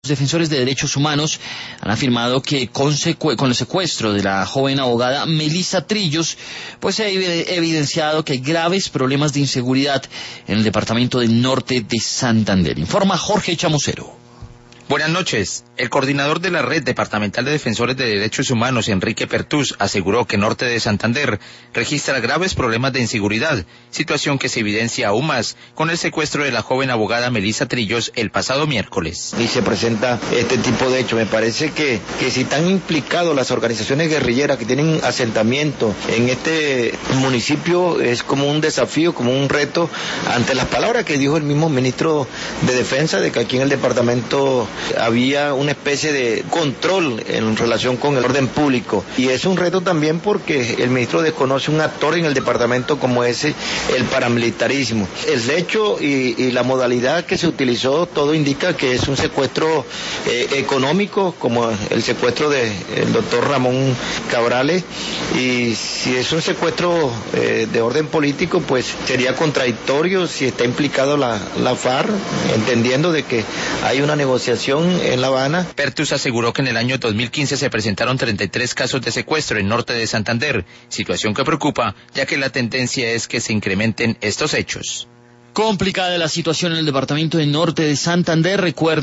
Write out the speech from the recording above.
Defensores de derechos humanos han afirmado que con el secuestro de la joven abogada Melissa Trillos, pues se ha evidenciado que hay graves problemas de inseguridad en el departamento del norte de Santander. Informa Jorge Chamucero. Buenas noches. El coordinador de la Red Departamental de Defensores de Derechos Humanos, Enrique Pertús, aseguró que Norte de Santander registra graves problemas de inseguridad, situación que se evidencia aún más con el secuestro de la joven abogada Melissa Trillos el pasado miércoles. Y se presenta este tipo de hecho. Me parece que si están implicados las organizaciones guerrilleras que tienen asentamiento en este municipio, es como un desafío, como un reto ante las palabras que dijo el mismo ministro de Defensa, de que aquí en el departamento había una especie de control en relación con el orden público, y es un reto también porque el ministro desconoce un actor en el departamento como ese, el paramilitarismo. El hecho y la modalidad que se utilizó, todo indica que es un secuestro económico, como el secuestro del doctor Ramón Cabrales, y si es un secuestro de orden político, pues sería contradictorio si está implicado la FARC, entendiendo de que hay una negociación en La Habana. Pertús aseguró que en el año 2015 se presentaron 33 casos de secuestro en Norte de Santander, situación que preocupa, ya que la tendencia es que se incrementen estos hechos. Complicada la situación en el departamento del norte de Santander. Recuerda